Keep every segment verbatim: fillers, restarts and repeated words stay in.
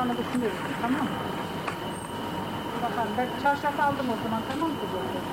sonra düşünürüz. Tamam mı? Bakalım ben çarşaf aldım o zaman, tamam mı kızım?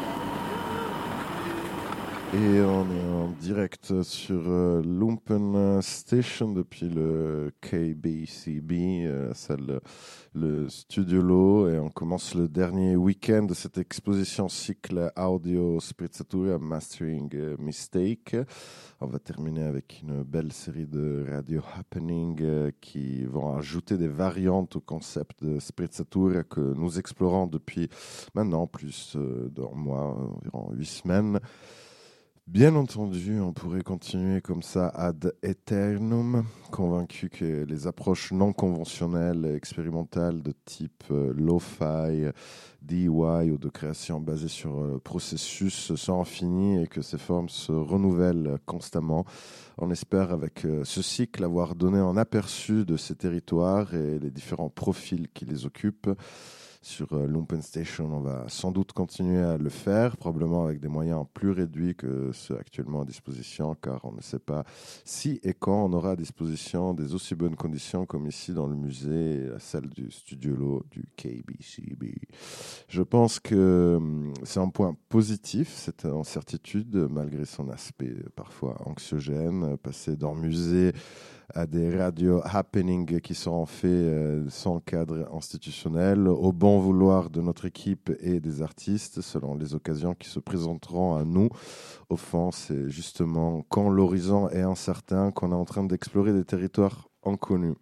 Et on est en direct sur euh, Lumpen Station depuis le K B C B, euh, salle, le Studio Low, et on commence le dernier week-end de cette exposition cycle Audio Sprezzatura Mastering euh, Mistake. On va terminer avec une belle série de radio happening euh, qui vont ajouter des variantes au concept de Sprezzatura que nous explorons depuis maintenant plus euh, d'un mois, environ huit semaines. Bien entendu, on pourrait continuer comme ça ad aeternum, convaincu que les approches non conventionnelles et expérimentales de type euh, lo-fi, D I Y ou de création basée sur le euh, processus sont finies et que ces formes se renouvellent constamment. On espère avec euh, ce cycle avoir donné un aperçu de ces territoires et les différents profils qui les occupent. Sur euh, Lumpen Station, on va sans doute continuer à le faire, probablement avec des moyens plus réduits que ceux actuellement à disposition, car on ne sait pas si et quand on aura à disposition des aussi bonnes conditions comme ici dans le musée et la salle du Studio Low du K B C B. Je pense que hum, c'est un point positif, cette incertitude, malgré son aspect parfois anxiogène. Passer d'un musée à des radio happenings qui seront faits euh, sans cadre institutionnel, au bon vouloir de notre équipe et des artistes, selon les occasions qui se présenteront à nous. Au fond, c'est justement quand l'horizon est incertain qu'on est en train d'explorer des territoires inconnus.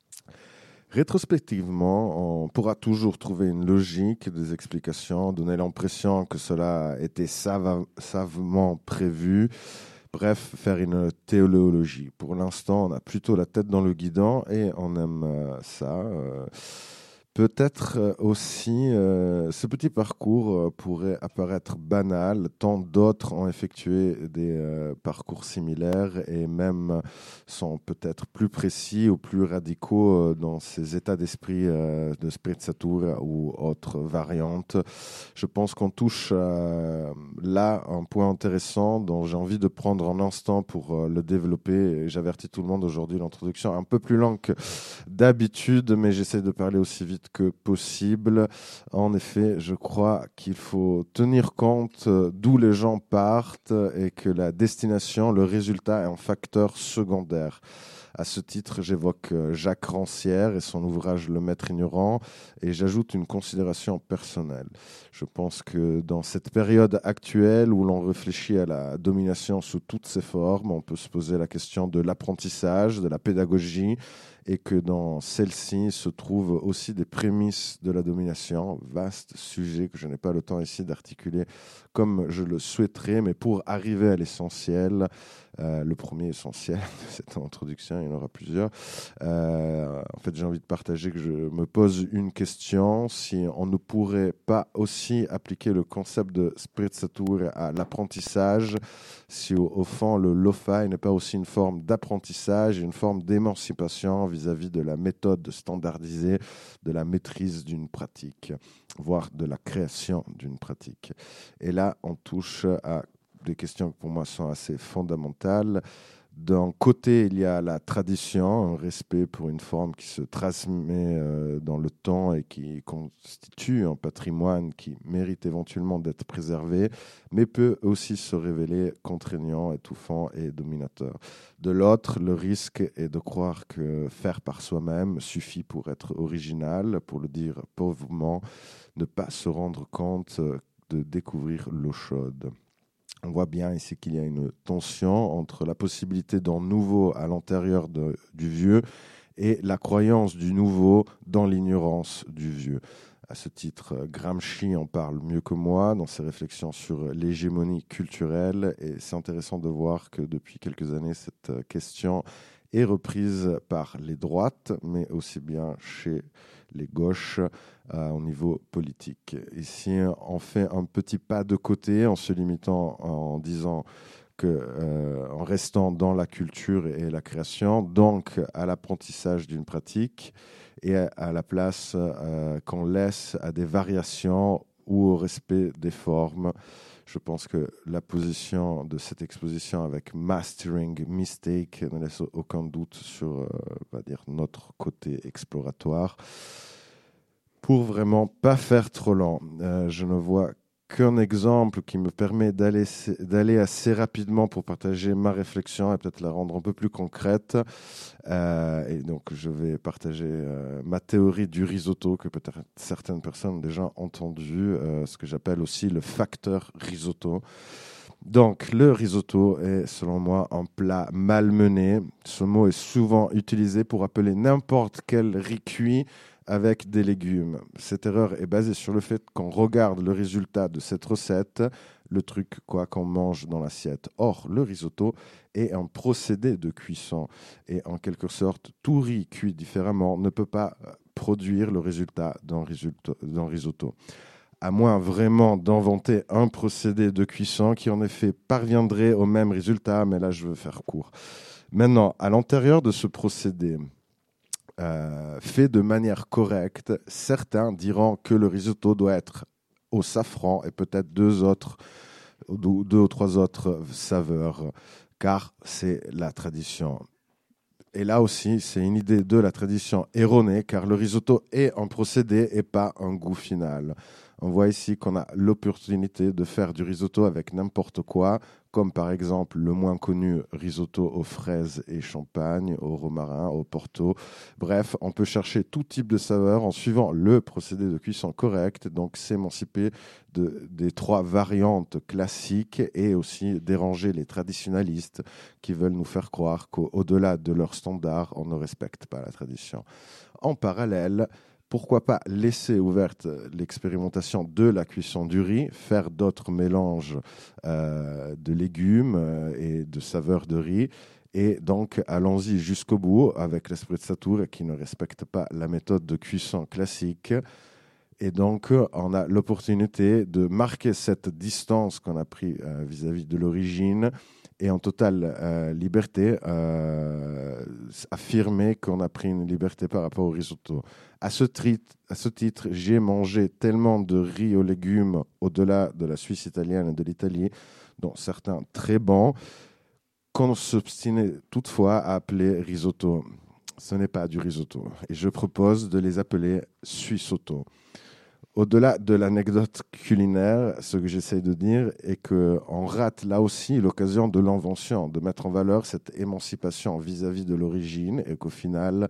Rétrospectivement, on pourra toujours trouver une logique, des explications, donner l'impression que cela a été sava- savement prévu. Bref, faire une théologie. Pour l'instant, on a plutôt la tête dans le guidon et on aime euh, ça. Euh, Peut-être euh, aussi, euh, ce petit parcours euh, pourrait apparaître banal, tant d'autres ont effectué des euh, parcours similaires et même sont peut-être plus précis ou plus radicaux euh, dans ces états d'esprit euh, de sprezzatura ou autres variantes. Je pense qu'on touche euh, là un point intéressant dont j'ai envie de prendre un instant pour euh, le développer. Et j'avertis tout le monde aujourd'hui, l'introduction est un peu plus longue que d'habitude, mais j'essaie de parler aussi vite que possible. En effet, je crois qu'il faut tenir compte d'où les gens partent et que la destination, le résultat est un facteur secondaire. À ce titre, j'évoque Jacques Rancière et son ouvrage Le Maître ignorant, et j'ajoute une considération personnelle. Je pense que dans cette période actuelle où l'on réfléchit à la domination sous toutes ses formes, on peut se poser la question de l'apprentissage, de la pédagogie, et que dans celle-ci se trouvent aussi des prémices de la domination. Vaste sujet que je n'ai pas le temps ici d'articuler comme je le souhaiterais, mais pour arriver à l'essentiel, euh, le premier essentiel de cette introduction, il y en aura plusieurs. Euh, en fait, j'ai envie de partager que je me pose une question: si on ne pourrait pas aussi appliquer le concept de sprezzatura à l'apprentissage, si au, au fond le lo-fi n'est pas aussi une forme d'apprentissage, une forme d'émancipation vis-à-vis de la méthode standardisée, de la maîtrise d'une pratique, voire de la création d'une pratique. Et là, on touche à des questions qui pour moi sont assez fondamentales. D'un côté, il y a la tradition, un respect pour une forme qui se transmet euh, dans le temps et qui constitue un patrimoine qui mérite éventuellement d'être préservé, mais peut aussi se révéler contraignant, étouffant et dominateur. De l'autre, le risque est de croire que faire par soi-même suffit pour être original, pour le dire pauvrement, ne pas se rendre compte de découvrir l'eau chaude. On voit bien ici qu'il y a une tension entre la possibilité d'un nouveau à l'intérieur de, du vieux et la croyance du nouveau dans l'ignorance du vieux. À ce titre, Gramsci en parle mieux que moi dans ses réflexions sur l'hégémonie culturelle, et c'est intéressant de voir que depuis quelques années, cette question est reprise par les droites, mais aussi bien chez les gauches euh, au niveau politique. Ici, on fait un petit pas de côté en se limitant en disant que, euh, en restant dans la culture et la création, donc à l'apprentissage d'une pratique, et à, à la place euh, qu'on laisse à des variations ou au respect des formes. Je pense que la position de cette exposition avec Mastering Mistake ne laisse aucun doute sur euh, on va dire, notre côté exploratoire. Pour vraiment pas faire trop lent, euh, je ne vois qu'un exemple qui me permet d'aller, d'aller assez rapidement pour partager ma réflexion et peut-être la rendre un peu plus concrète. Euh, et donc, je vais partager euh, ma théorie du risotto que peut-être certaines personnes ont déjà entendu, euh, ce que j'appelle aussi le facteur risotto. Donc, le risotto est, selon moi, un plat malmené. Ce mot est souvent utilisé pour appeler n'importe quel riz cuit avec des légumes. Cette erreur est basée sur le fait qu'on regarde le résultat de cette recette, le truc quoi qu'on mange dans l'assiette. Or, le risotto est un procédé de cuisson et en quelque sorte, tout riz cuit différemment ne peut pas produire le résultat d'un risotto. D'un risotto. À moins vraiment d'inventer un procédé de cuisson qui en effet parviendrait au même résultat, mais là je veux faire court. Maintenant, à l'intérieur de ce procédé, Euh, fait de manière correcte, certains diront que le risotto doit être au safran et peut-être deux autres, deux ou trois autres saveurs, car c'est la tradition. Et là aussi, c'est une idée de la tradition erronée, car le risotto est un procédé et pas un goût final. On voit ici qu'on a l'opportunité de faire du risotto avec n'importe quoi, comme par exemple le moins connu risotto aux fraises et champagne, au romarin, au porto. Bref, on peut chercher tout type de saveur en suivant le procédé de cuisson correct, donc s'émanciper de, des trois variantes classiques et aussi déranger les traditionalistes qui veulent nous faire croire qu'au-delà de leurs standards, on ne respecte pas la tradition. En parallèle, pourquoi pas laisser ouverte l'expérimentation de la cuisson du riz, faire d'autres mélanges euh, de légumes euh, et de saveurs de riz. Et donc, allons-y jusqu'au bout avec l'esprezzatura qui ne respecte pas la méthode de cuisson classique. Et donc, on a l'opportunité de marquer cette distance qu'on a prise euh, vis-à-vis de l'origine et en totale euh, liberté, euh, affirmer qu'on a pris une liberté par rapport au risotto. À ce, tri- à ce titre, j'ai mangé tellement de riz aux légumes au-delà de la Suisse italienne et de l'Italie, dont certains très bons, qu'on s'obstinait toutefois à appeler risotto. Ce n'est pas du risotto. Et je propose de les appeler suissotto. Au-delà de l'anecdote culinaire, ce que j'essaie de dire est qu'on rate là aussi l'occasion de l'invention, de mettre en valeur cette émancipation vis-à-vis de l'origine et qu'au final,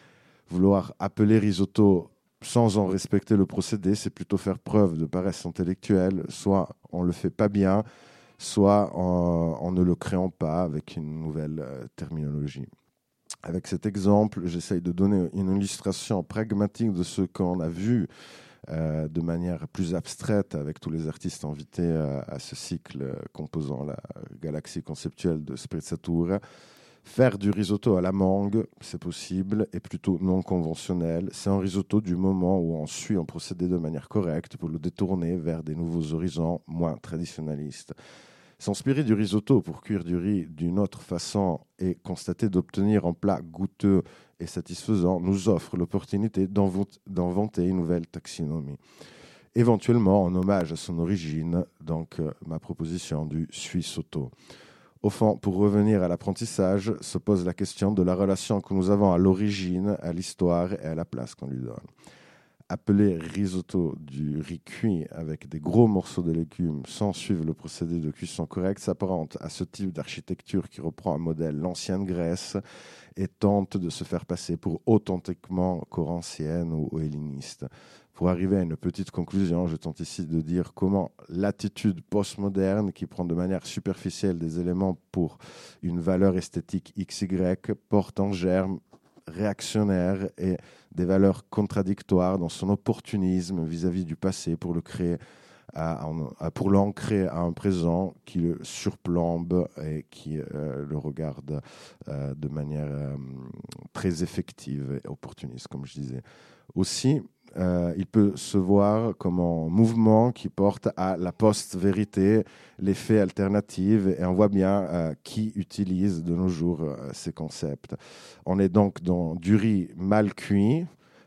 vouloir appeler risotto sans en respecter le procédé, c'est plutôt faire preuve de paresse intellectuelle. Soit on ne le fait pas bien, soit en, en ne le créant pas avec une nouvelle euh, terminologie. Avec cet exemple, j'essaie de donner une illustration pragmatique de ce qu'on a vu Euh, de manière plus abstraite avec tous les artistes invités euh, à ce cycle euh, composant la galaxie conceptuelle de Sprezzatura. Faire du risotto à la mangue, c'est possible, et plutôt non conventionnel. C'est un risotto du moment où on suit un procédé de manière correcte pour le détourner vers des nouveaux horizons moins traditionnalistes. S'inspirer du risotto pour cuire du riz d'une autre façon et constater d'obtenir un plat goûteux et satisfaisant nous offre l'opportunité d'inventer une nouvelle taxinomie. Éventuellement, en hommage à son origine, donc euh, ma proposition du suissotto. Au fond, pour revenir à l'apprentissage, se pose la question de la relation que nous avons à l'origine, à l'histoire et à la place qu'on lui donne. Appeler risotto du riz cuit avec des gros morceaux de légumes sans suivre le procédé de cuisson correct s'apparente à ce type d'architecture qui reprend un modèle l'ancienne Grèce et tente de se faire passer pour authentiquement corintienne ou helléniste. Pour arriver à une petite conclusion, je tente ici de dire comment l'attitude postmoderne qui prend de manière superficielle des éléments pour une valeur esthétique X Y porte en germe réactionnaire et des valeurs contradictoires dans son opportunisme vis-à-vis du passé pour le créer, à, à, pour l'ancrer à un présent qui le surplombe et qui euh, le regarde euh, de manière euh, très effective et opportuniste, comme je disais. Aussi, Euh, il peut se voir comme un mouvement qui porte à la post-vérité, les faits alternatifs, et on voit bien euh, qui utilise de nos jours euh, ces concepts. On est donc dans du riz mal cuit,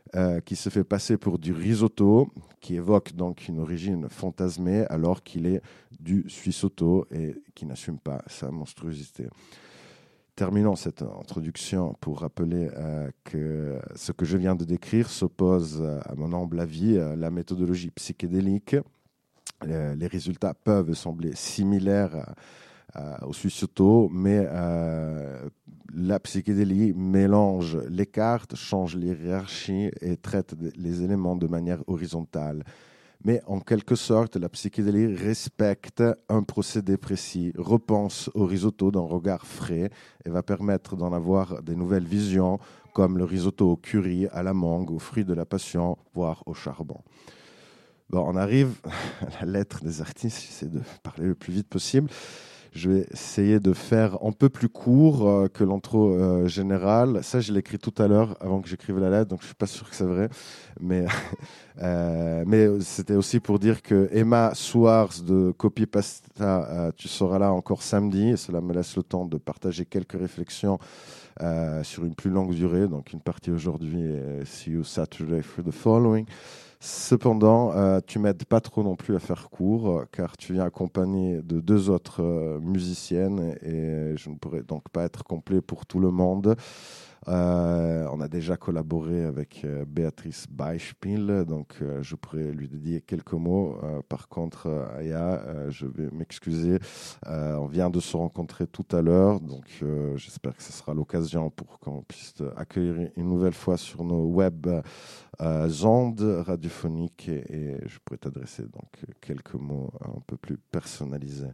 euh, qui se fait passer pour du risotto, qui évoque donc une origine fantasmée alors qu'il est du suissotto et qui n'assume pas sa monstruosité. Terminons cette introduction pour rappeler euh, que ce que je viens de décrire s'oppose à mon humble avis à la méthodologie psychédélique. Euh, les résultats peuvent sembler similaires à, à, au suissotto, mais euh, la psychédélie mélange les cartes, change les hiérarchies et traite les éléments de manière horizontale. Mais en quelque sorte, la psychédélie respecte un procédé précis, repense au risotto d'un regard frais et va permettre d'en avoir des nouvelles visions, comme le risotto au curry, à la mangue, aux fruits de la passion, voire au charbon. Bon, on arrive à la lettre des artistes, j'essaie de parler le plus vite possible. Je vais essayer de faire un peu plus court euh, que l'intro euh, générale. Ça, je l'ai écrit tout à l'heure avant que j'écrive la lettre, donc je ne suis pas sûr que c'est vrai. Mais, euh, mais c'était aussi pour dire que Emma Swartz de Copy Pasta, euh, tu seras là encore samedi. Et cela me laisse le temps de partager quelques réflexions euh, sur une plus longue durée. Donc une partie aujourd'hui et see you Saturday for the following. Cependant, euh, tu m'aides pas trop non plus à faire court, euh, car tu viens accompagné de deux autres euh, musiciennes et je ne pourrais donc pas être complet pour tout le monde. Euh, on a déjà collaboré avec euh, Béatrice Beispiel, donc euh, je pourrais lui dédier quelques mots. Euh, par contre, euh, Aya, euh, je vais m'excuser. Euh, on vient de se rencontrer tout à l'heure, donc euh, j'espère que ce sera l'occasion pour qu'on puisse accueillir une nouvelle fois sur nos web euh, ondes radiophoniques et, et je pourrais t'adresser donc quelques mots un peu plus personnalisés.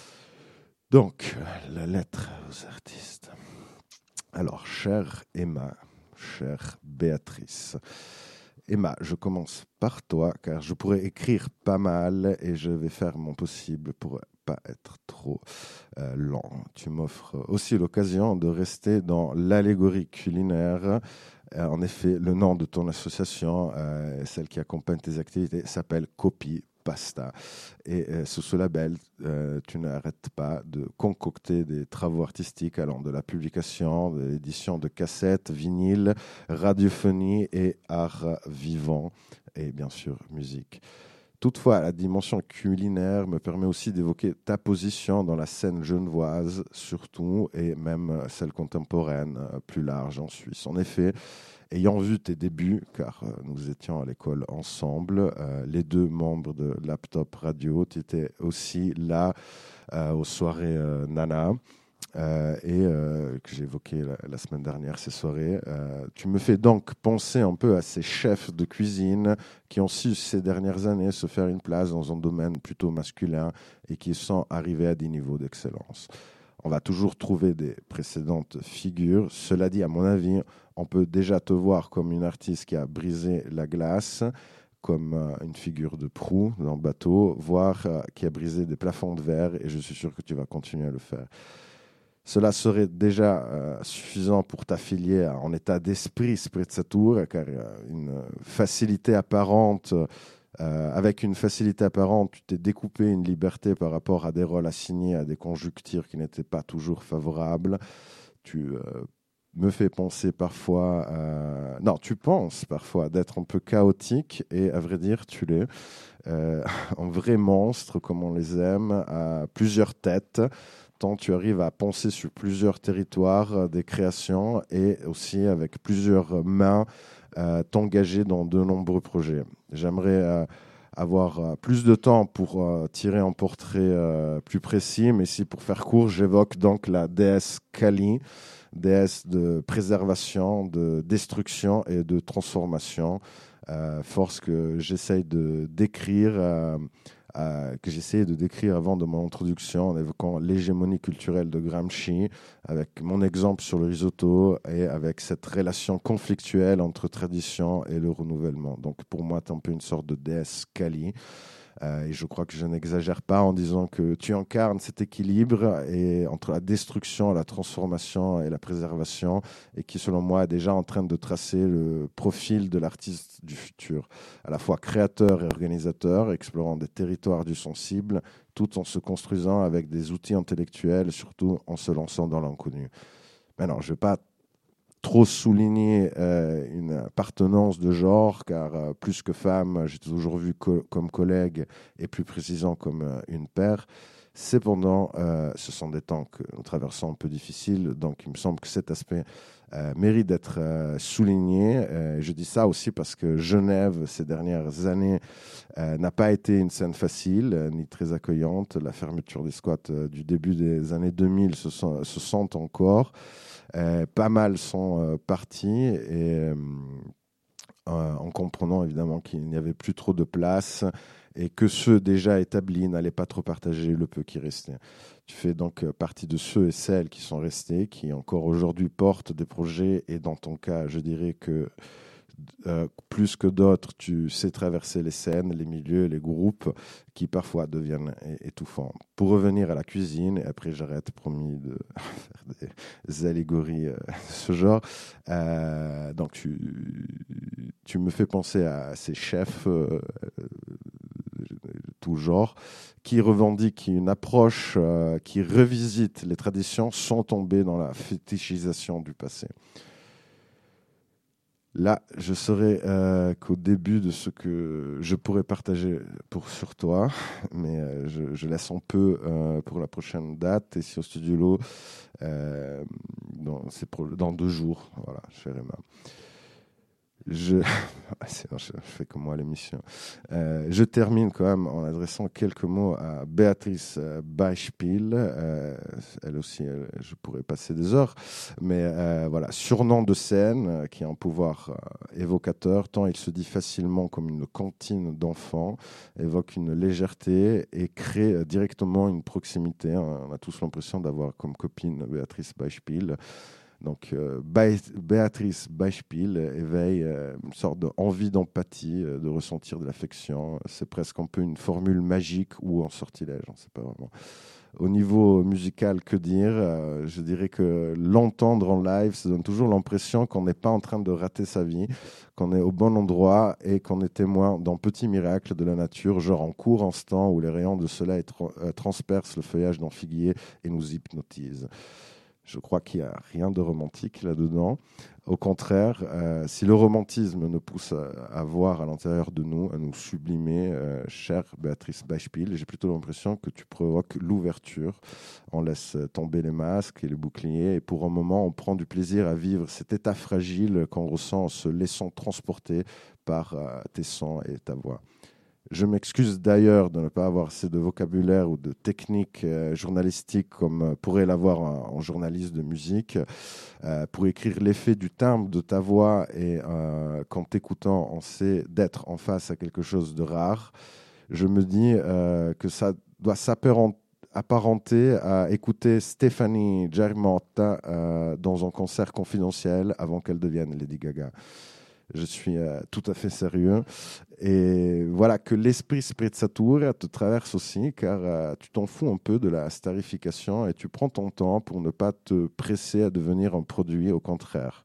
Donc, la lettre aux artistes. Alors, chère Emma, chère Béatrice, Emma, je commence par toi, car je pourrais écrire pas mal et je vais faire mon possible pour pas être trop euh, lent. Tu m'offres aussi l'occasion de rester dans l'allégorie culinaire. Euh, en effet, le nom de ton association, euh, celle qui accompagne tes activités, s'appelle Copy Pasta. Et euh, sous ce label, euh, tu n'arrêtes pas de concocter des travaux artistiques allant de la publication, de l'édition de cassettes, vinyles, radiophonie et art vivant, et bien sûr musique. Toutefois, la dimension culinaire me permet aussi d'évoquer ta position dans la scène genevoise, surtout, et même celle contemporaine, plus large en Suisse. En effet, ayant vu tes débuts, car euh, nous étions à l'école ensemble, euh, les deux membres de Laptop Radio, tu étais aussi là euh, aux soirées euh, Nana, euh, et euh, que j'ai évoqué la, la semaine dernière, ces soirées. Euh, tu me fais donc penser un peu à ces chefs de cuisine qui ont su ces dernières années se faire une place dans un domaine plutôt masculin et qui sont arrivés à des niveaux d'excellence. On va toujours trouver des précédentes figures. Cela dit, à mon avis, on peut déjà te voir comme une artiste qui a brisé la glace, comme euh, une figure de proue dans le bateau, voire euh, qui a brisé des plafonds de verre, et je suis sûr que tu vas continuer à le faire. Cela serait déjà euh, suffisant pour t'affilier en état d'esprit Sprezzatura, car il y a une facilité apparente. Euh, avec une facilité apparente, tu t'es découpé une liberté par rapport à des rôles assignés, à des conjonctures qui n'étaient pas toujours favorables. Tu euh, me fais penser parfois... Euh... Non, tu penses parfois d'être un peu chaotique, et à vrai dire, tu l'es. Euh, un vrai monstre, comme on les aime, à plusieurs têtes, tant tu arrives à penser sur plusieurs territoires euh, des créations et aussi avec plusieurs mains euh, t'engager dans de nombreux projets. J'aimerais euh, avoir euh, plus de temps pour euh, tirer un portrait euh, plus précis, mais si pour faire court, j'évoque donc la déesse Kali, déesse de préservation, de destruction et de transformation, euh, force que j'essaye de décrire euh, Euh, que j'essayais de décrire avant de mon introduction en évoquant l'hégémonie culturelle de Gramsci, avec mon exemple sur le risotto et avec cette relation conflictuelle entre tradition et le renouvellement. Donc pour moi, tu es un peu une sorte de déesse Kali. Euh, et je crois que je n'exagère pas en disant que tu incarnes cet équilibre et, entre la destruction, la transformation et la préservation, et qui, selon moi, est déjà en train de tracer le profil de l'artiste du futur, à la fois créateur et organisateur, explorant des territoires du sensible, tout en se construisant avec des outils intellectuels, surtout en se lançant dans l'inconnu. Maintenant, je ne vais pas trop souligner euh, une appartenance de genre, car euh, plus que femme, j'ai toujours vu co- comme collègue et plus précisément comme euh, une paire. Cependant, euh, ce sont des temps que nous traversons un peu difficiles, donc il me semble que cet aspect euh, mérite d'être euh, souligné. Euh, je dis ça aussi parce que Genève, ces dernières années, euh, n'a pas été une scène facile, euh, ni très accueillante. La fermeture des squats euh, du début des années deux mille se, sent, se sent encore. Euh, pas mal sont euh, partis et euh, euh, en comprenant évidemment qu'il n'y avait plus trop de place et que ceux déjà établis n'allaient pas trop partager le peu qui restait. Tu fais donc partie de ceux et celles qui sont restés, qui encore aujourd'hui portent des projets et dans ton cas, je dirais que Euh, plus que d'autres, tu sais traverser les scènes, les milieux, les groupes qui parfois deviennent étouffants. Pour revenir à la cuisine, et après j'arrête, promis, de faire des allégories euh, de ce genre. Euh, donc tu, tu me fais penser à ces chefs euh, tout genre qui revendiquent une approche euh, qui revisite les traditions sans tomber dans la fétichisation du passé. Là, je serai euh, qu'au début de ce que je pourrais partager pour, sur toi, mais euh, je, je laisse un peu euh, pour la prochaine date. Ici au Studio Lo, euh, dans, c'est pour, dans deux jours. Voilà, cher Emma. Je... Sinon, je fais comme moi l'émission. Euh, je termine quand même en adressant quelques mots à Béatrice Beispiel. Euh, elle aussi, elle, je pourrais passer des heures. Mais euh, voilà, surnom de scène euh, qui a un pouvoir euh, évocateur, tant il se dit facilement comme une cantine d'enfants, évoque une légèreté et crée euh, directement une proximité. Hein. On a tous l'impression d'avoir comme copine Béatrice Beispiel. Donc, euh, Béatrice Beispiel éveille euh, une sorte d'envie d'empathie, euh, de ressentir de l'affection. C'est presque un peu une formule magique ou en sortilège, on ne sait pas vraiment. Au niveau musical, que dire euh, Je dirais que l'entendre en live, ça donne toujours l'impression qu'on n'est pas en train de rater sa vie, qu'on est au bon endroit et qu'on est témoin d'un petit miracle de la nature, genre en court instant où les rayons de soleil tra- euh, transpercent le feuillage d'un figuier et nous hypnotisent. Je crois qu'il n'y a rien de romantique là-dedans. Au contraire, euh, si le romantisme nous pousse à, à voir à l'intérieur de nous, à nous sublimer, euh, chère Béatrice Beispiel, j'ai plutôt l'impression que tu provoques l'ouverture. On laisse tomber les masques et les boucliers et pour un moment, on prend du plaisir à vivre cet état fragile qu'on ressent en se laissant transporter par euh, tes sons et ta voix. Je m'excuse d'ailleurs de ne pas avoir assez de vocabulaire ou de technique euh, journalistique comme euh, pourrait l'avoir en, en journaliste de musique. Euh, pour écrire l'effet du timbre de ta voix et euh, qu'en t'écoutant, on sait d'être en face à quelque chose de rare, je me dis euh, que ça doit s'apparenter à écouter Stéphanie Germanotta euh, dans un concert confidentiel avant qu'elle devienne Lady Gaga. Je suis euh, tout à fait sérieux. Et voilà, que l'esprit sprezzatura te traverse aussi, car euh, tu t'en fous un peu de la starification et tu prends ton temps pour ne pas te presser à devenir un produit, au contraire.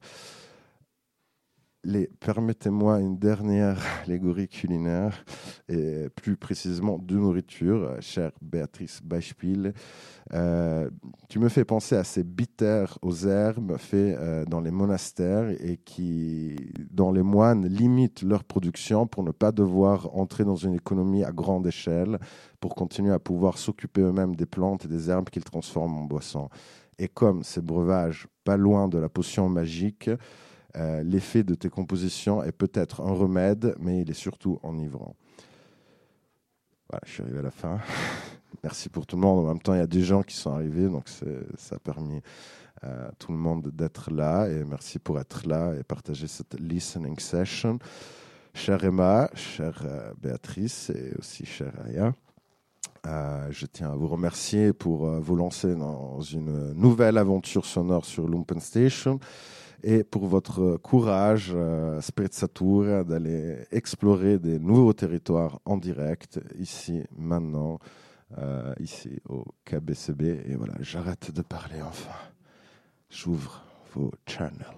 Les, permettez-moi une dernière allégorie culinaire, et plus précisément de nourriture, chère Béatrice Beispiel. Euh, tu me fais penser à ces bitters aux herbes faits euh, dans les monastères et qui, dont les moines limitent leur production pour ne pas devoir entrer dans une économie à grande échelle, pour continuer à pouvoir s'occuper eux-mêmes des plantes et des herbes qu'ils transforment en boissons. Et comme ces breuvages, pas loin de la potion magique, Euh, l'effet de tes compositions est peut-être un remède, mais il est surtout enivrant. Voilà, je suis arrivé à la fin. Merci pour tout le monde. En même temps, il y a des gens qui sont arrivés, donc c'est, ça a permis à tout le monde d'être là. Et merci pour être là et partager cette listening session. Chère Emma, chère euh, Béatrice et aussi chère Aya, Euh, je tiens à vous remercier pour euh, vous lancer dans une nouvelle aventure sonore sur Lumpen Station et pour votre courage, euh, sprezzatura, d'aller explorer des nouveaux territoires en direct, ici, maintenant, euh, ici au K B C B. Et voilà, j'arrête de parler enfin. J'ouvre vos channels.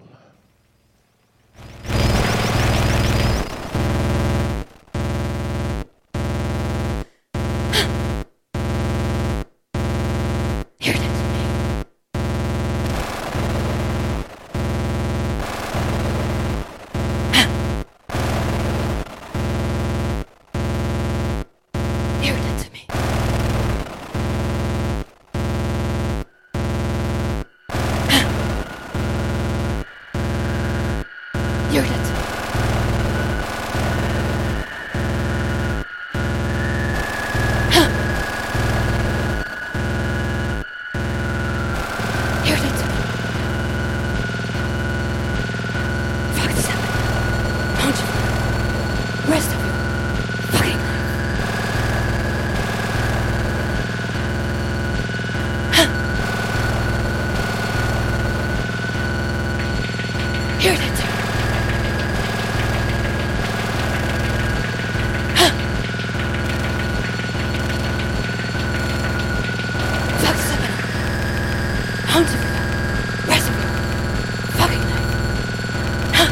Huntsville, Reservoir, fucking life. Huh?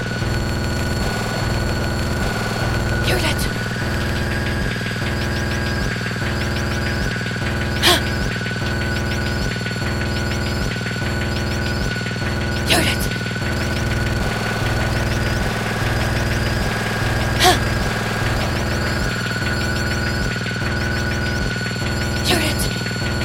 Give that to me. Huh? Give that to me. Huh? Give that to me.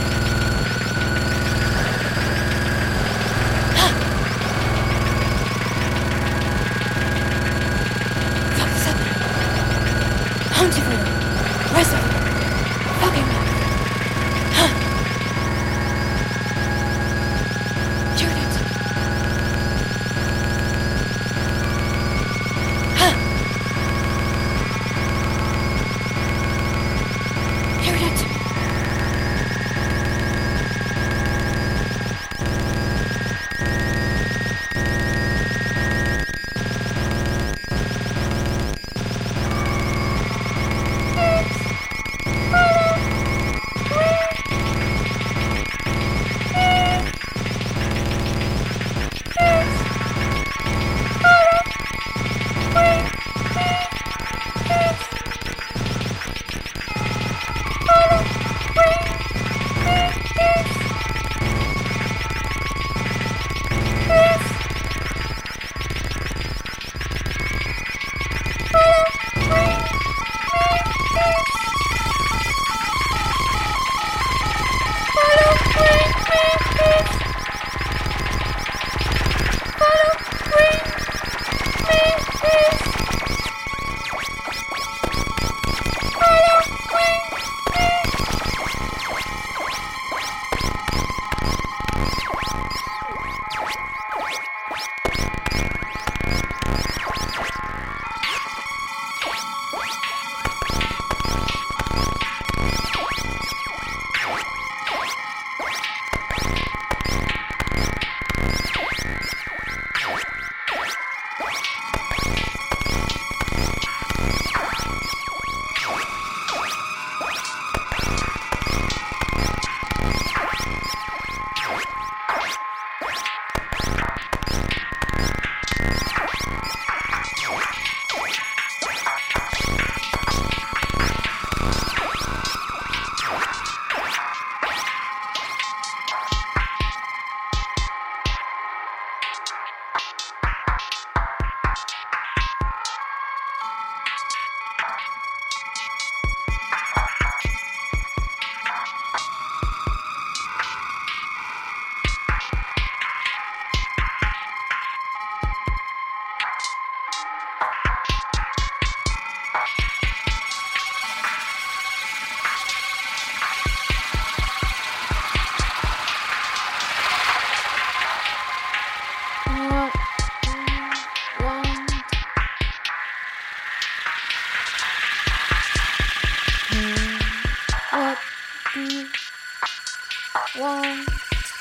Huntsville, Reservoir, fucking life. Huh? Give that to me. Huh? Give that to me. Want?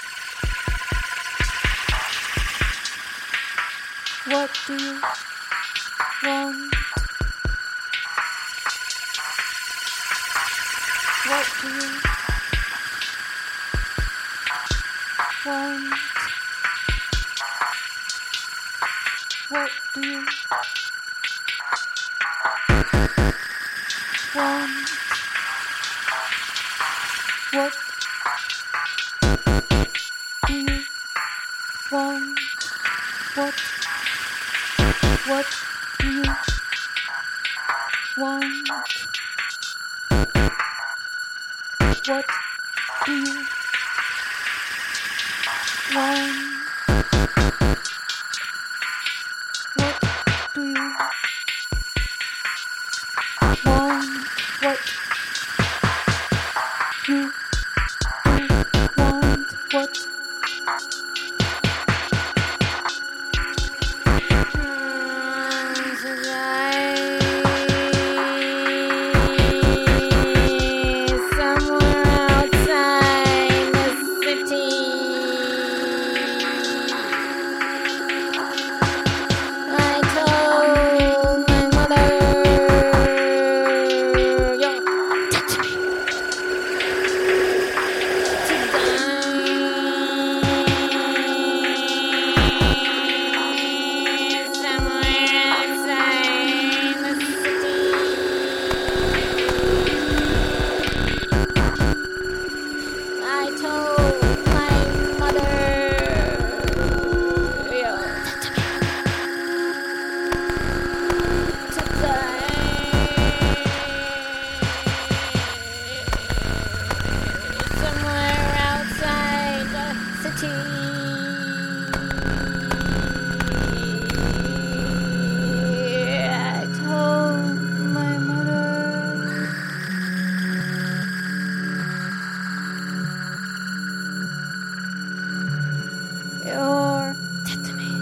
What do you want? What do you want? What do you want? What do you want? What? What do you want? What do you want? What do you want? What you want? What? I told my mother. You're dead to me.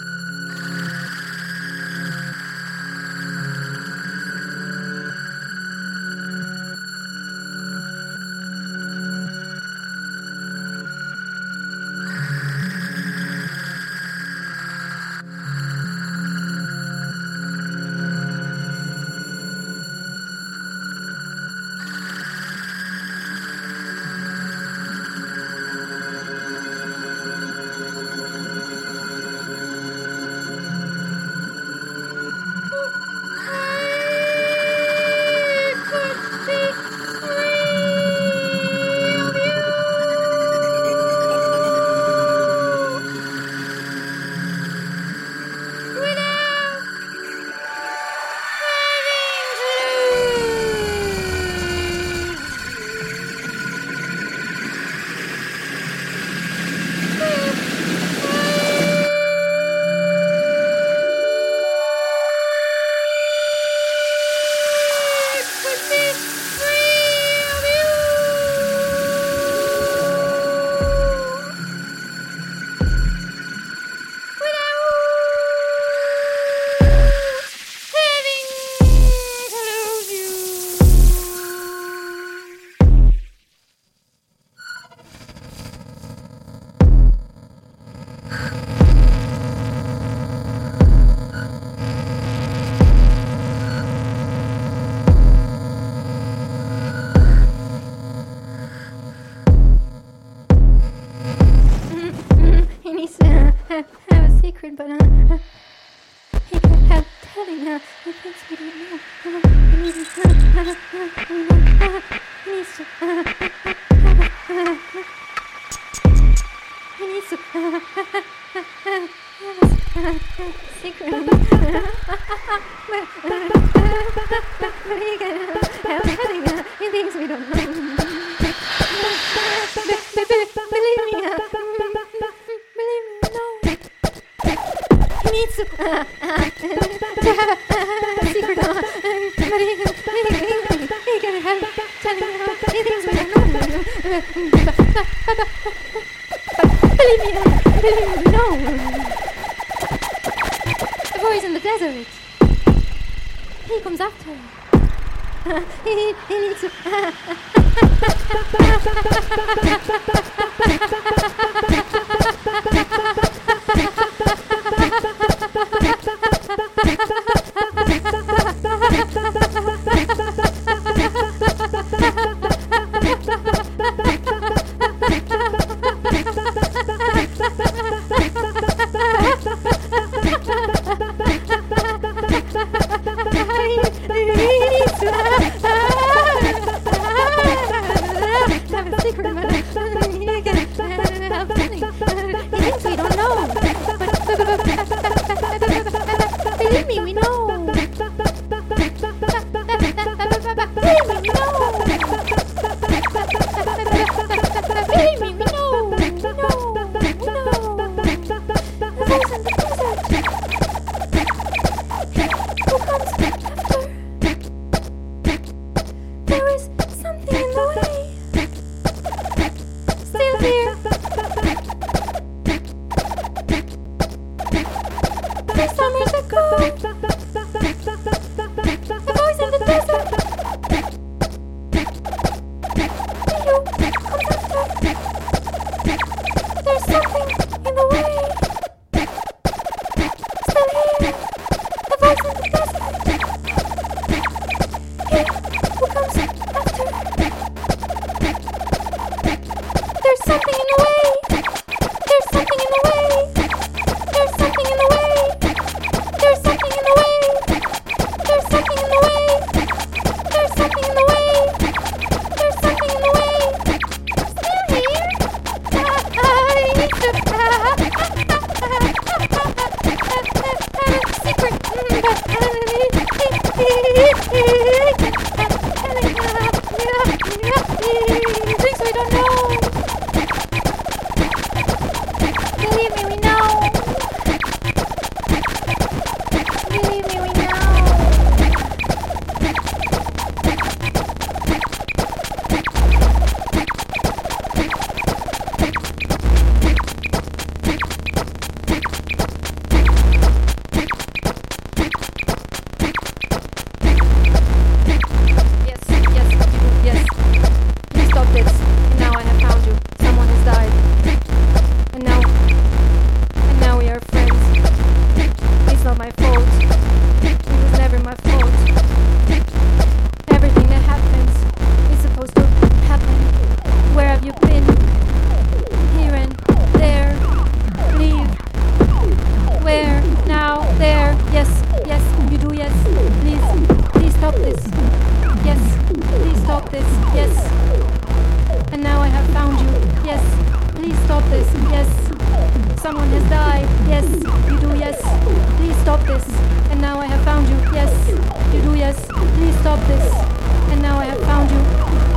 He needs to uh, have a secret, but uh, he could have telling her. He thinks we don't know. Uh, he needs to. Uh, uh, we know. Uh, he needs to. Uh, uh, uh, he needs to. Uh, have a uh, secret. But he can have telling her. He thinks we don't know. Believe me. Uh, Believe me, no. He needs to, uh, uh, to have a, uh, secret, uh, but he, he, he, he can have telling her he thinks we don't know. But believe me, uh, believe me, no. The boy's in the desert. He comes after her. Uh, he, he needs to. Uh, There's something in the way. There's something in the way. Still here. Someone has died. Yes, you do, yes. Please stop this. And now I have found you. Yes, you do, yes. Please stop this. And now I have found you.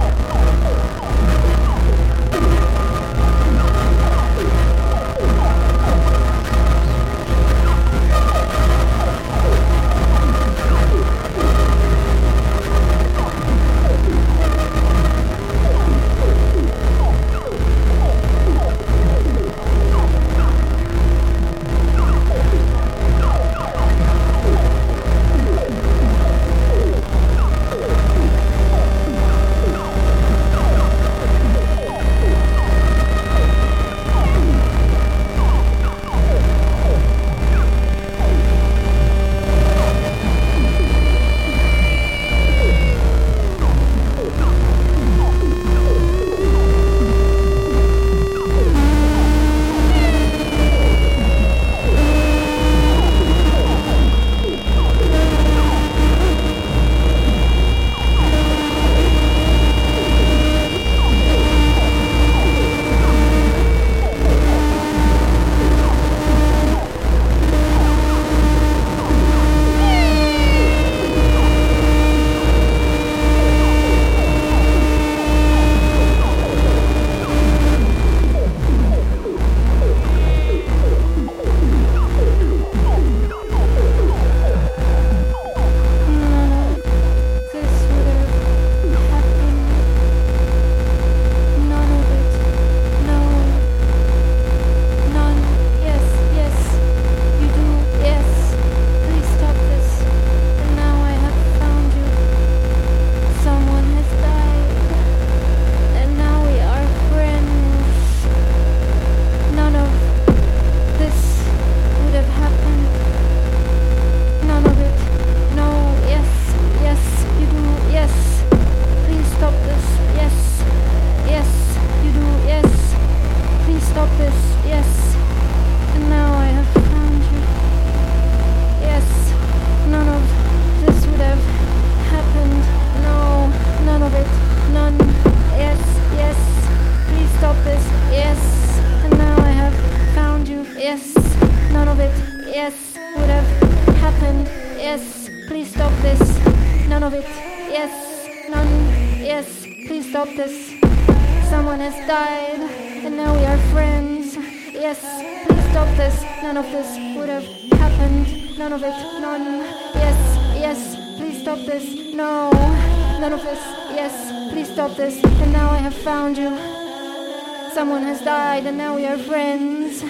Someone has died and now we are friends.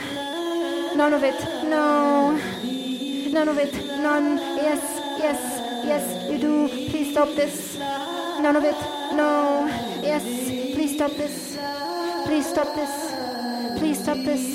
None of it, no. None of it, none. Yes, yes, yes, you do. Please stop this. None of it, no. Yes, please stop this. Please stop this. Please stop this.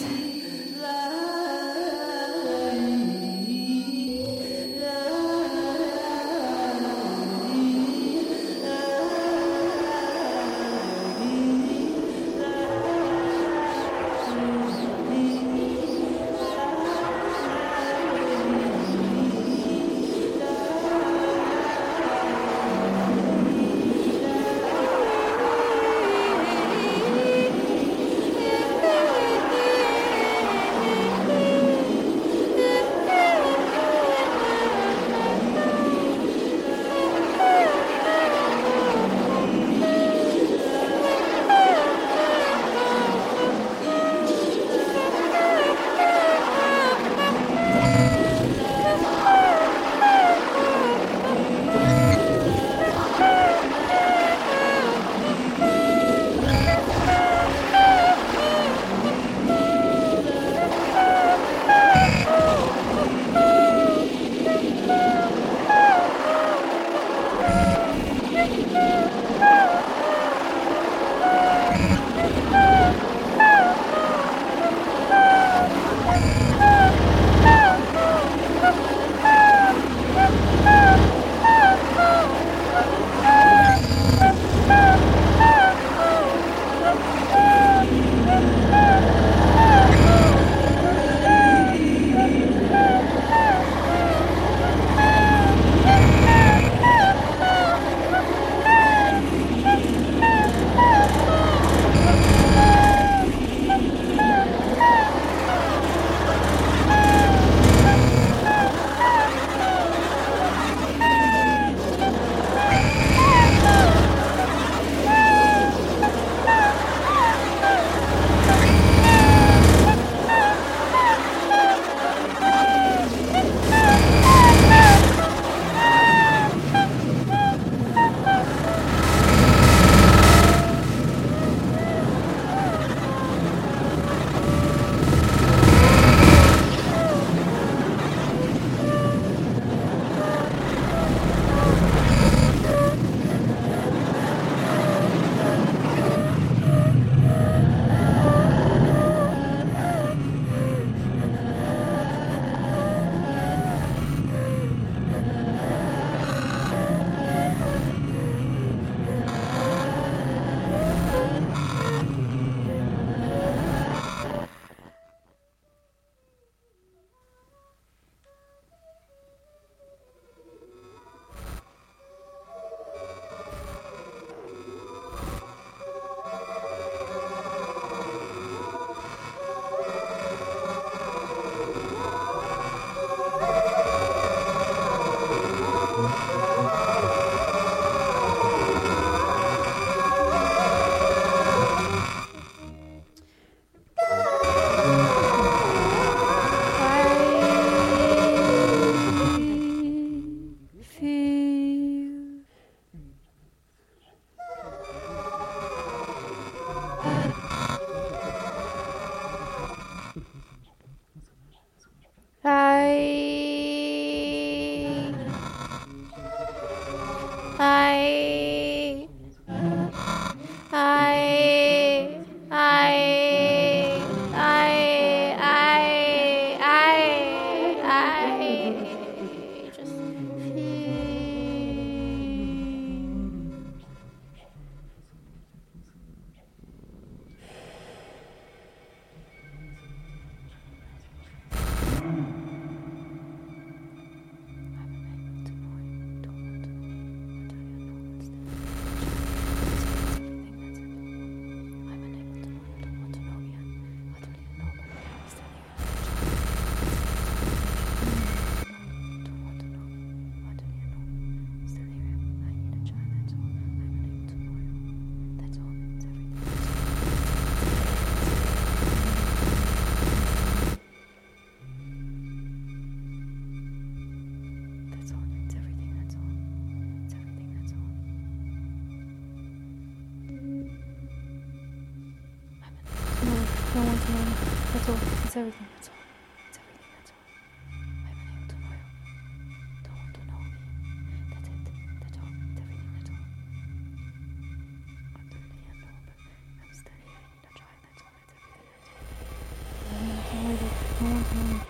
don't want to know me. That's all. That's everything. That's all. That's everything. That's all. I'm unable to know you. Don't want to know me. That's it. That's all. That's everything. That's all. Absolutely, I know, but I'm still here. I need to try. That's all. That's everything. That's all. I don't want to know you. Don't want to know me.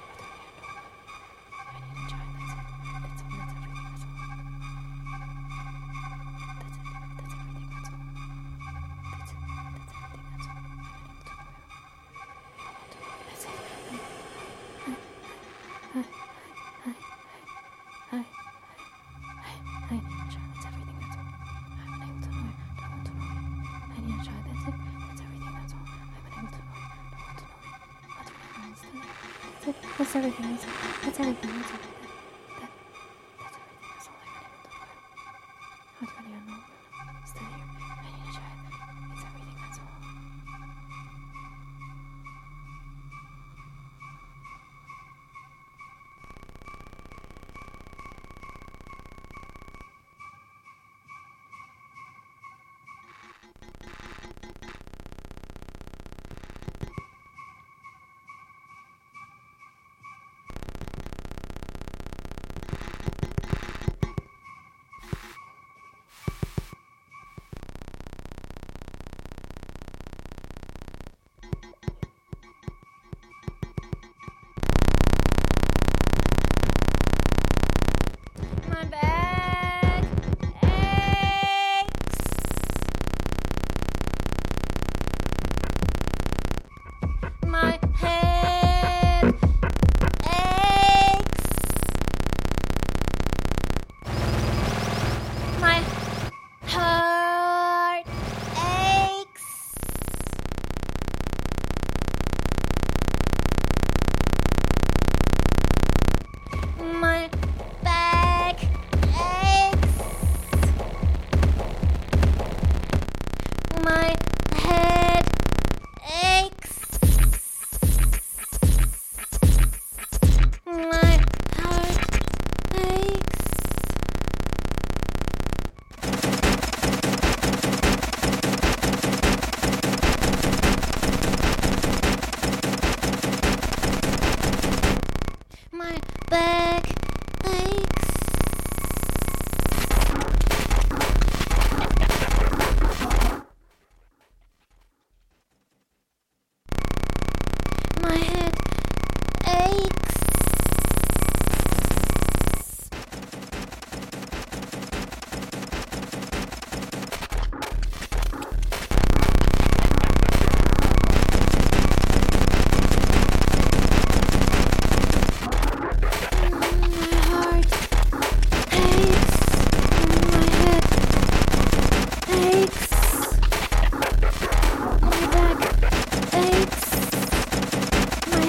I need to try. That's it. That's all. That's everything. That's all. That's it. That's everything. That's all. That's it. That's everything. That's all. That's it. Hi. Hi. Hi. Hi. Hi. I need to try. That's everything. That's all. I'm unable to know you. Don't want to know me. I need to try. That's it. That's everything. That's all. I'm unable to know you. Don't want to know me. What's my name? That's it. That's everything. That's all. That's everything. That's all. That, that's everything. That's all. I'm unable to know you. How do I know? Stay here. I need to try it. It's everything. That's all. My back aches. My head aches. My heart aches. My back aches. My head aches. My heart aches. My back aches. My head aches. My heart aches. My head aches. My back aches. My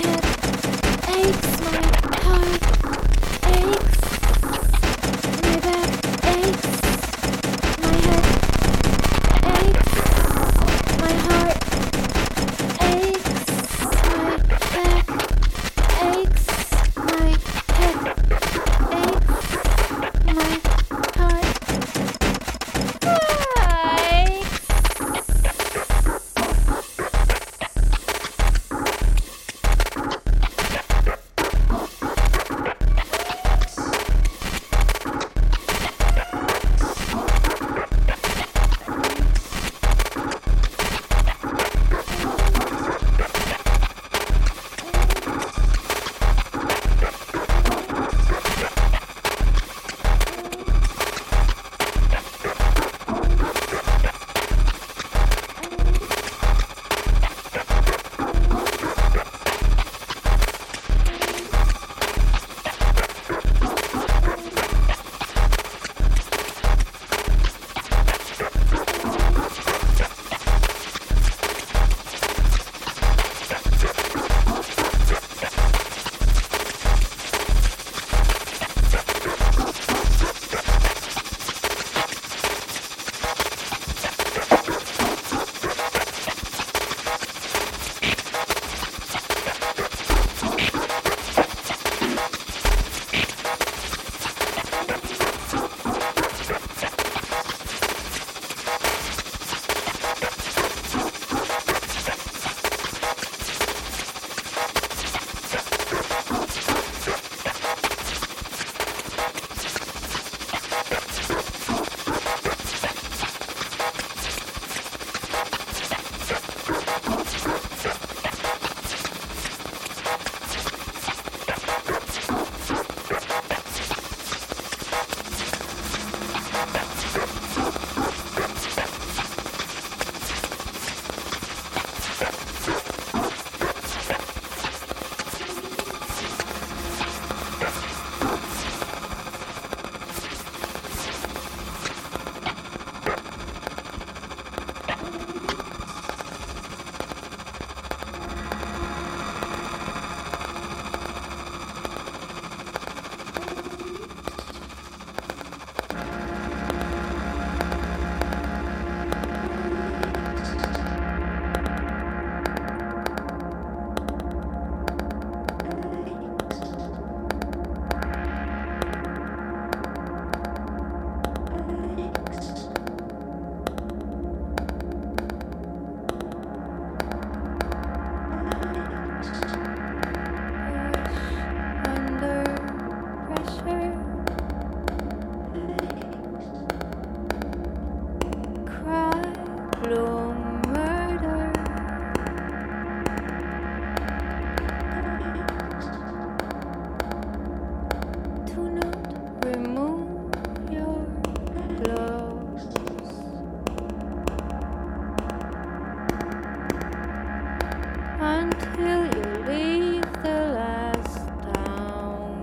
until you leave the last town.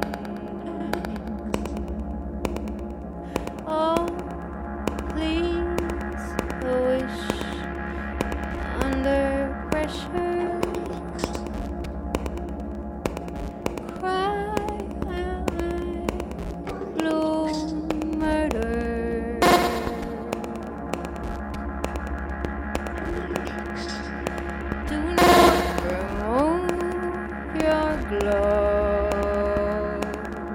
Oh, please, a wish under pressure. Cry, blue murder. Do not remove your gloves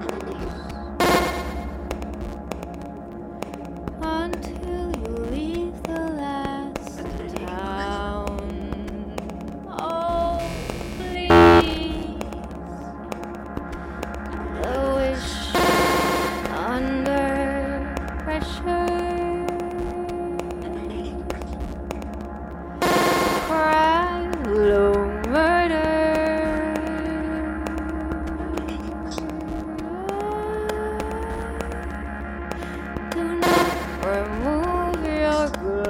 until you leave the last town. Oh, please, the wish under pressure. Cry, low murder. Do not remove your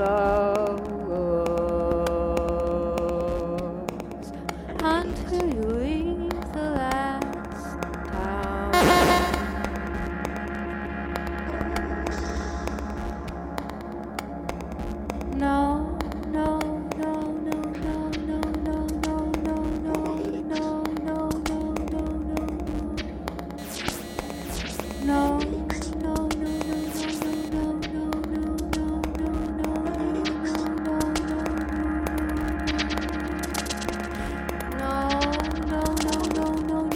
gloves until you leave the last town. No, no, no, no, no, no, no, no, no, no, no, no, no, no, no. No, no, no, no, no, no, no, no, no, no, no, no, no, no, no.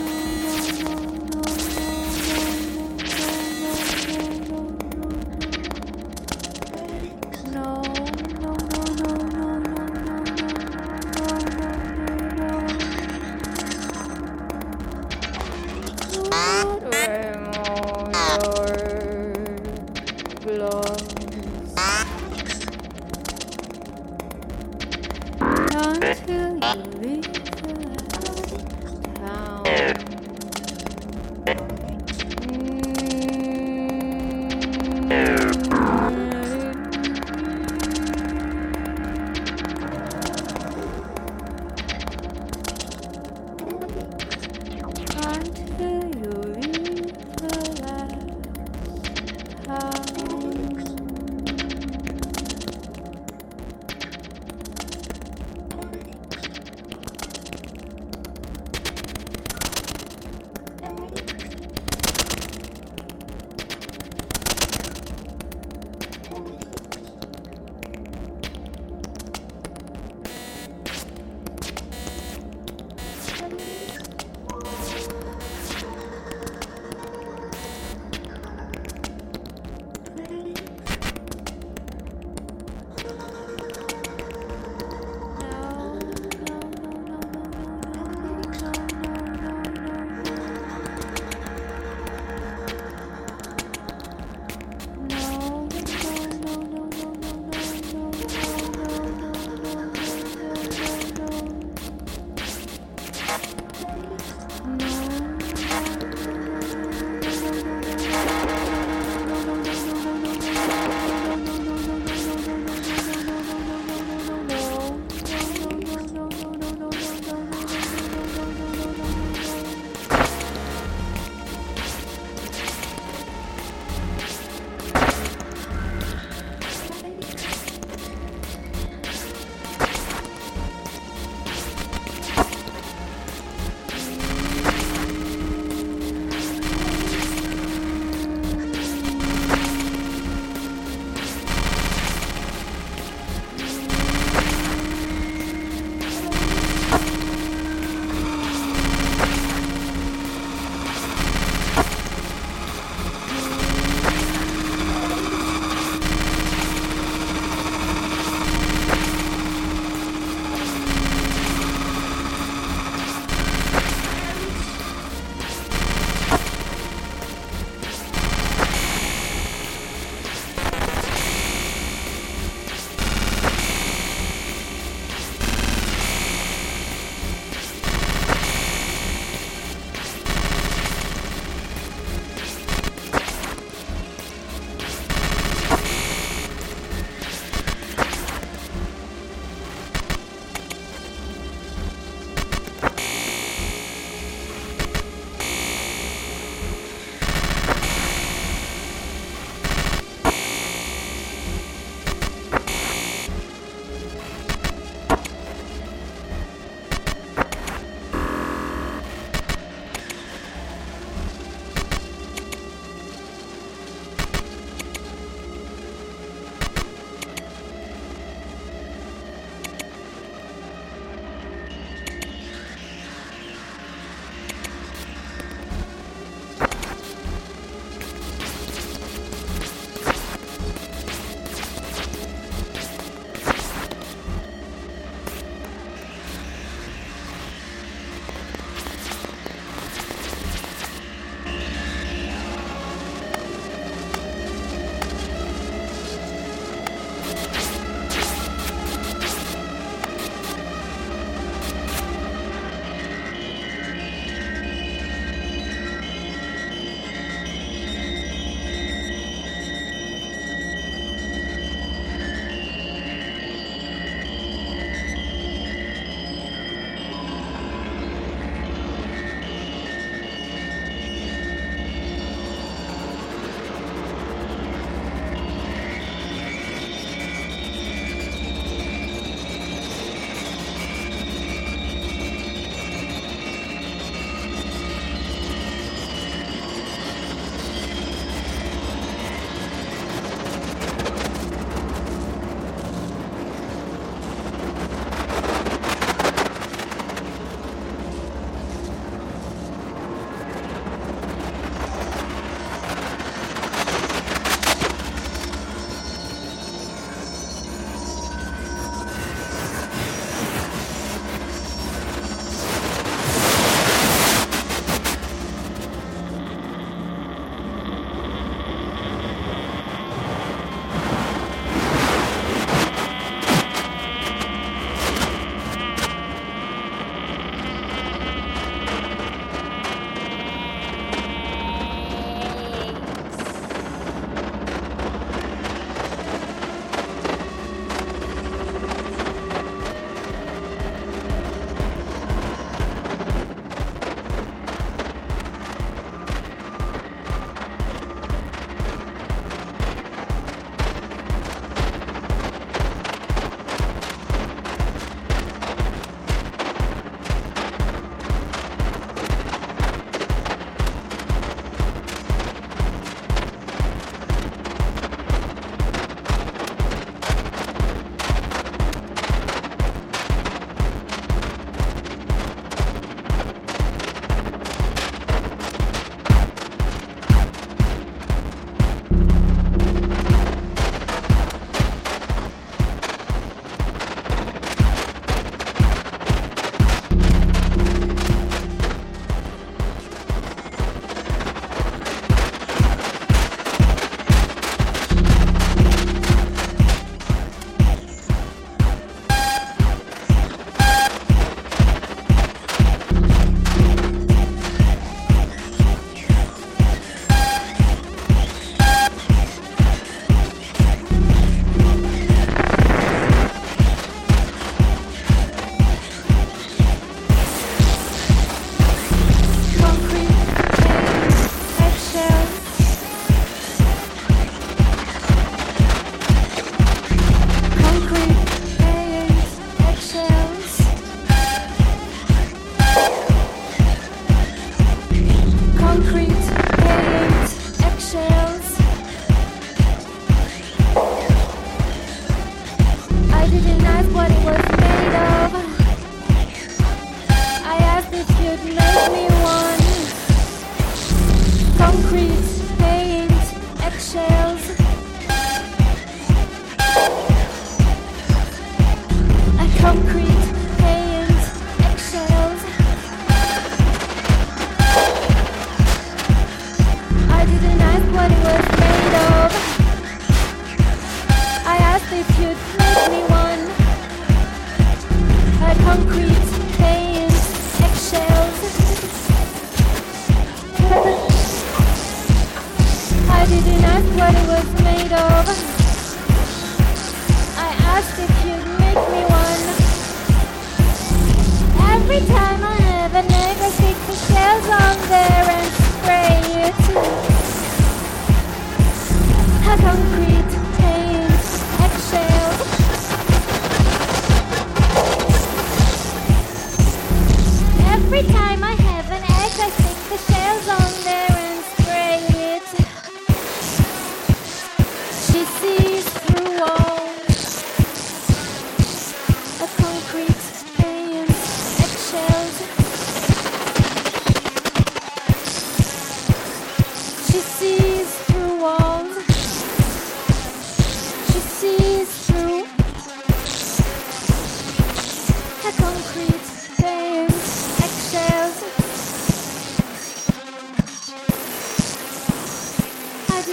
Until you leave the last until you leave the last house.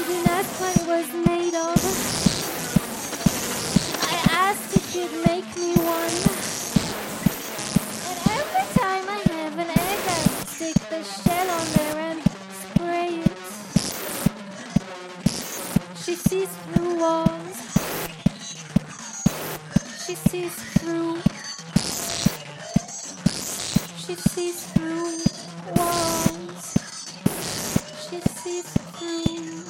didn't ask what it was made of. I asked if you'd make me one. And every time I have an egg, I stick the shell on there and spray it. She sees through walls. She sees through. She sees through walls. She sees through.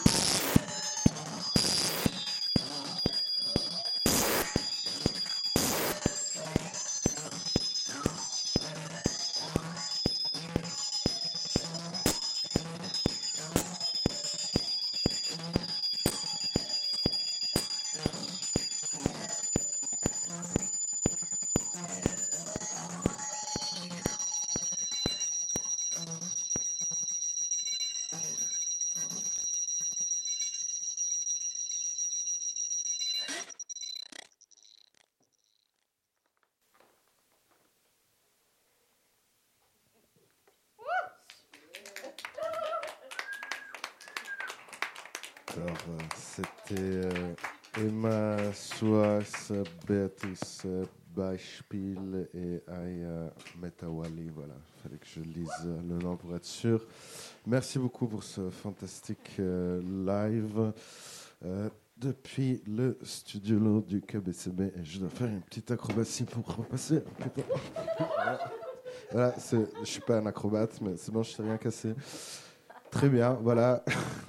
Alors, euh, c'était euh, Emma Suas, Beatrice Beispiel et Aya Metawali. Voilà, il fallait que je lise le nom pour être sûr. Merci beaucoup pour ce fantastique euh, live euh, depuis le studio du K B C B. Et je dois faire une petite acrobatie pour repasser. Putain. Voilà, voilà c'est, je ne suis pas un acrobate, mais c'est bon, je ne t'ai rien cassé. Très bien, voilà.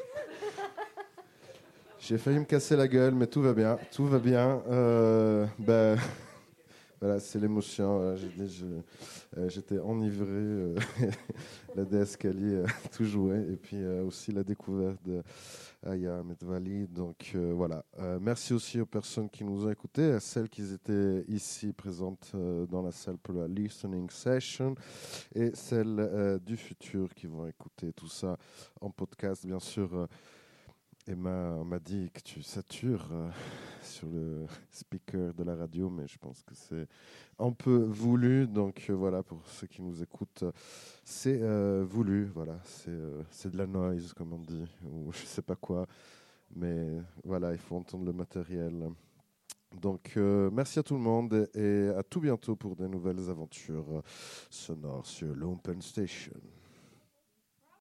J'ai failli me casser la gueule, mais tout va bien, tout va bien. Euh, ben, voilà, c'est l'émotion. Voilà, j'ai dit, je, euh, j'étais enivré. Euh, la déesse Kali a tout joué, et puis euh, aussi la découverte de Aya Metawali. Donc euh, voilà. Euh, merci aussi aux personnes qui nous ont écoutés, à celles qui étaient ici présentes euh, dans la salle pour la listening session, et celles euh, du futur qui vont écouter tout ça en podcast, bien sûr. Euh, Emma m'a dit que tu satures euh, sur le speaker de la radio, mais je pense que c'est un peu voulu. Donc euh, voilà, pour ceux qui nous écoutent, c'est euh, voulu. Voilà, c'est, euh, c'est de la noise, comme on dit, ou je sais pas quoi. Mais voilà, il faut entendre le matériel. Donc euh, merci à tout le monde et à tout bientôt pour de nouvelles aventures sonores sur l'Open Station.